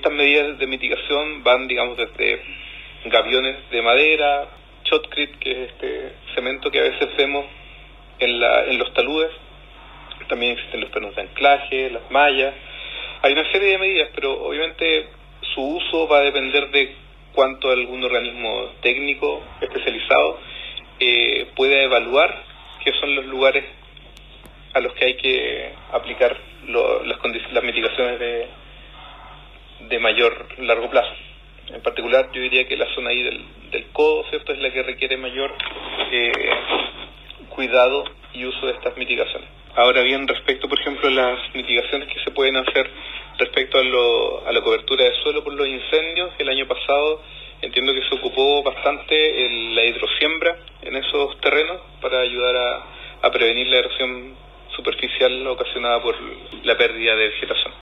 estas medidas de mitigación van, digamos, desde gaviones de madera, shotcrete, que es este cemento que a veces vemos en los taludes. También existen los pernos de anclaje, las mallas. Hay una serie de medidas, pero obviamente su uso va a depender de cuánto algún organismo técnico especializado pueda evaluar qué son los lugares a los que hay que aplicar las mitigaciones de mayor largo plazo. En particular, yo diría que la zona ahí del codo, ¿cierto?, es la que requiere mayor cuidado y uso de estas mitigaciones. Ahora bien, respecto, por ejemplo, a las mitigaciones que se pueden hacer respecto a la cobertura de suelo por los incendios, el año pasado entiendo que se ocupó bastante la hidrosiembra en esos terrenos para ayudar a prevenir la erosión superficial ocasionada por la pérdida de vegetación.